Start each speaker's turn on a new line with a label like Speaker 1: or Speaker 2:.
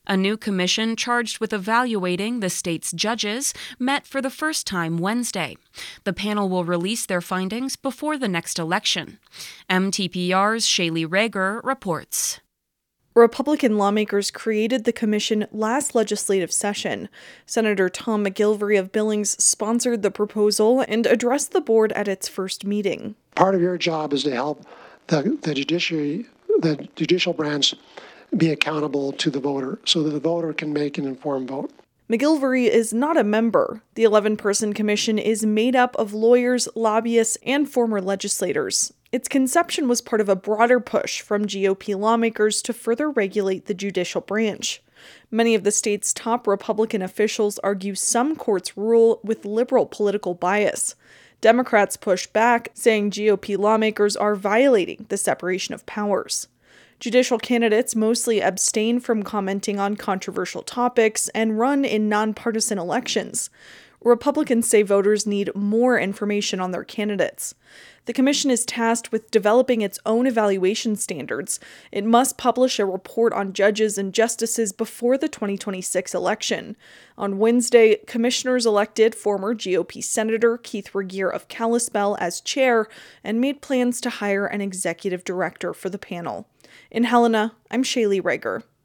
Speaker 1: A new commission charged with evaluating the state's judges met for the first time Wednesday. The panel will release their findings before the next election. MTPR's Shaylee Rager reports.
Speaker 2: Republican lawmakers created the commission last legislative session. Senator Tom McGilvery of Billings sponsored the proposal and addressed the board at its first meeting.
Speaker 3: Part of your job is to help the judicial branch be accountable to the voter so that the voter can make an informed vote.
Speaker 2: McGilvery is not a member. The 11-person commission is made up of lawyers, lobbyists, and former legislators. Its conception was part of a broader push from GOP lawmakers to further regulate the judicial branch. Many of the state's top Republican officials argue some courts rule with liberal political bias. Democrats push back, saying GOP lawmakers are violating the separation of powers. Judicial candidates mostly abstain from commenting on controversial topics and run in nonpartisan elections. Republicans say voters need more information on their candidates. The commission is tasked with developing its own evaluation standards. It must publish a report on judges and justices before the 2026 election. On Wednesday, commissioners elected former GOP Senator Keith Regier of Kalispell as chair and made plans to hire an executive director for the panel. In Helena, I'm Shaylee Rager.